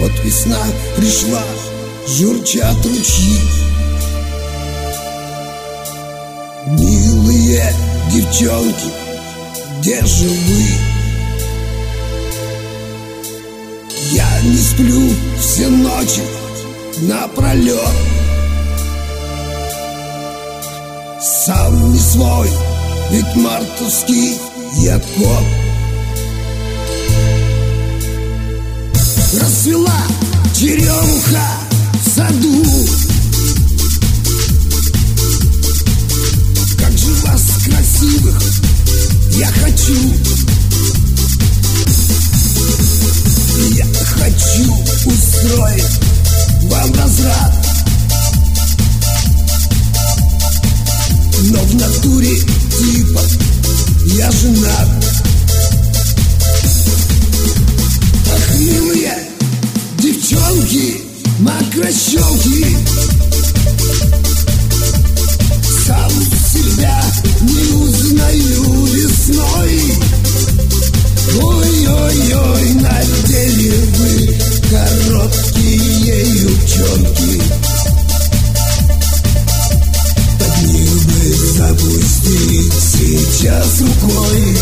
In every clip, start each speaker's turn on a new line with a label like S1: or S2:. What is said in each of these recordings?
S1: Вот весна пришла, журчат ручьи. Милые девчонки, где же вы? Я не сплю все ночи напролет. Сам не свой, ведь мартовский я кот. Расцвела черемуха в саду. Как же вас, красивых, я хочу. Я хочу устроить вам разврат, но в натуре типа я женат. Ах, милые девчонки, мокрощёлки, сам себя не узнаю весной. Ой-ой-ой, надели вы короткие юбчонки. Под них бы запустить сейчас рукой.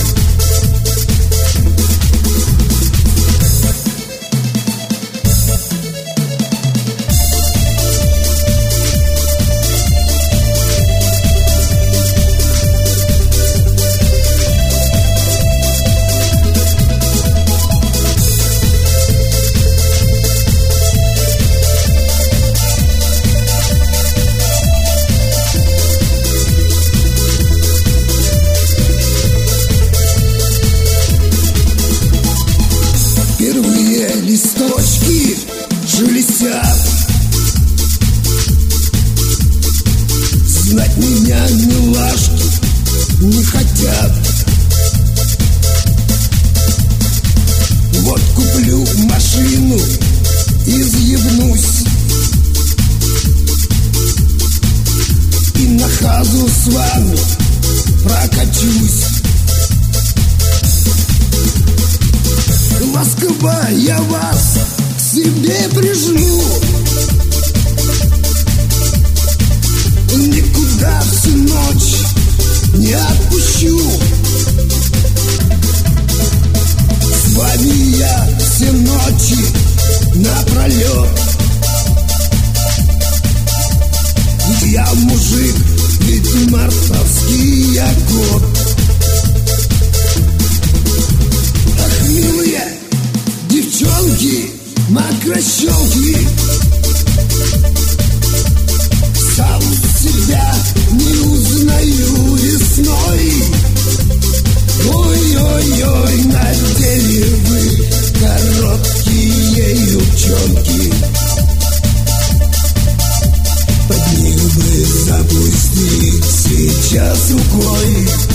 S1: Листочки шелестят, знать меня милашки не хотят. Вот куплю машину и съебнусь, и на хазу с вами прокачусь. Ласково я вас к себе прижму, никуда всю ночь не отпущу. С вами я все ночи напролет. Я мужик, ведь мартовский я кот. Ах, милые девчонки, мокрощёлки, сам себя не узнаю весной. Ой-ой-ой, надели вы короткие юбчонки. Под них бы запустить сейчас рукой.